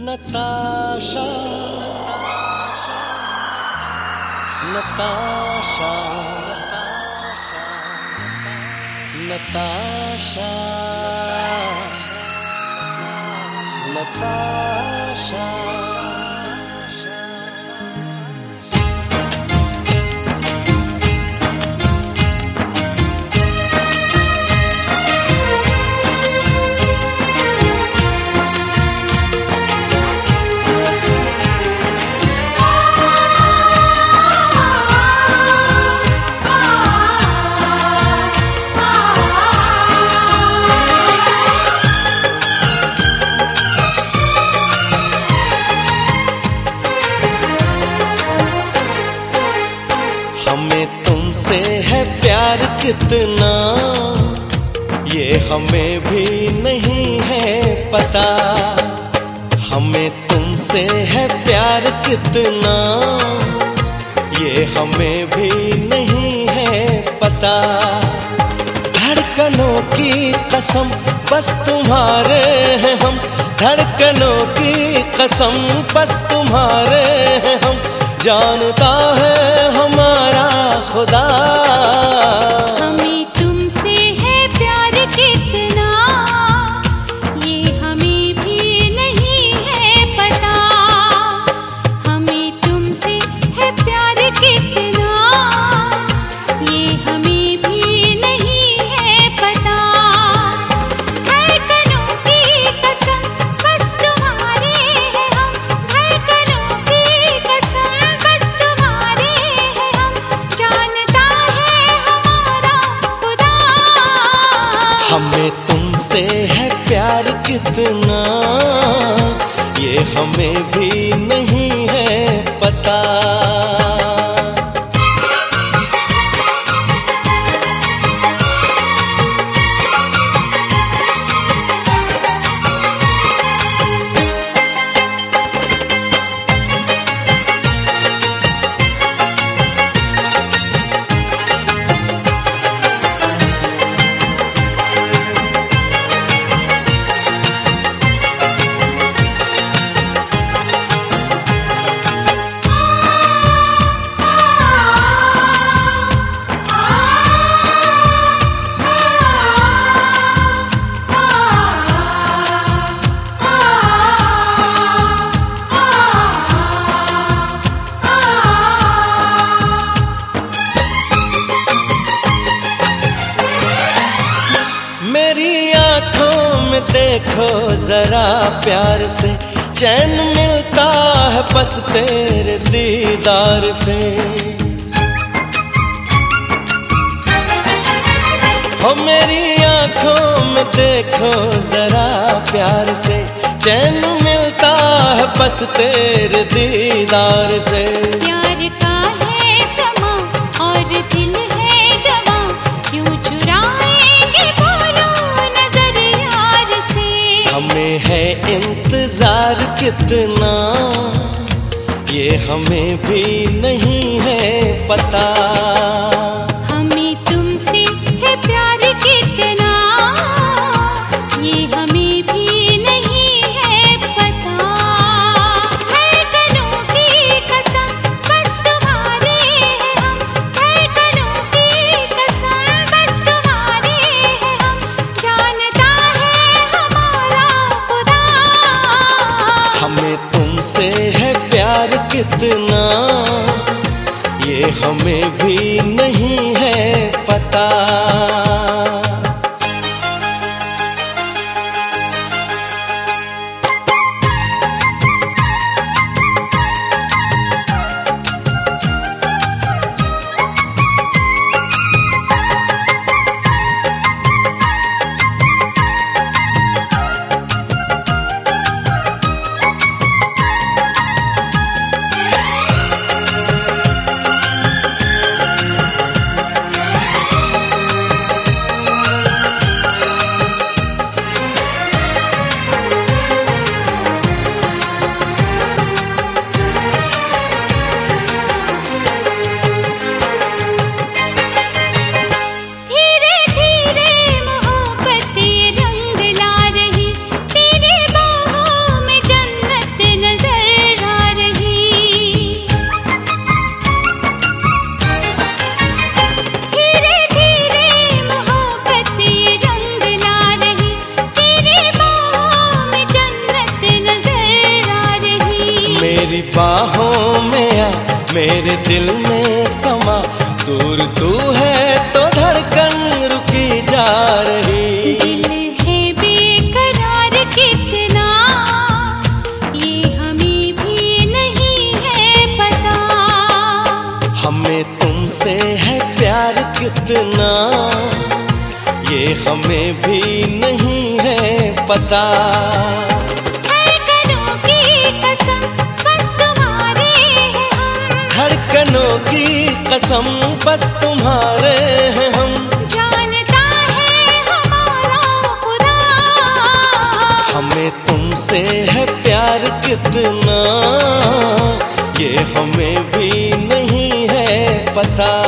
नताशा नताशा नताशा नताशा हमें तुमसे है प्यार कितना, ये हमें भी नहीं है पता। हमें तुमसे है प्यार कितना, ये हमें भी नहीं है पता। धड़कनों की कसम बस तुम्हारे हैं हम, धड़कनों की कसम बस तुम्हारे हैं हम। जानता है हमारा खुदा हमें तुमसे है प्यार कितना, ये हमें भी नहीं है पता। हमें तुमसे है प्यार कितना, ये हमें भी नहीं है पता। धड़कनों की कसम बस तुम्हारे हैं हम, धड़कनों की कसम बस तुम्हारे हैं हम। जानता है हमारा खुदा हमें तुमसे है प्यार कितना, ये हमें भी नहीं है पता। मेरी आंखों में देखो जरा प्यार से, चैन मिलता है बस तेरे दीदार से। हो मेरी आंखों में देखो जरा प्यार से, चैन मिलता है बस तेरे दीदार से। प्यार का है समा और दिल है जवां, क्यों चुराएंगे बोलो नजर यार से। हमें है इंतजार कितना, ये हमें भी नहीं है पता। हमें तुमसे है प्यार कितना, ये हमें भी नहीं है पता। धड़कनों की कसम बस तुम्हारे हैं हम, धड़कनों की कसम बस तुम्हारे हैं हम। जानता है हमारा खुदा हमें तुमसे है प्यार कितना, ये हमें भी नहीं है पता। बाहों में आ, मेरे दिल में समा, दूर तू है तो धड़कन रुकी जा रही। दिल है बेकरार कितना, ये हमें भी नहीं है पता। हमें तुमसे है प्यार कितना, ये हमें भी नहीं है पता। धड़कनों की कसम बस तुम्हारे हैं हम, धड़कनों की कसम बस तुम्हारे हैं हम, जानता है हमारा खुदा। हमें तुमसे है प्यार कितना, ये हमें भी नहीं है पता।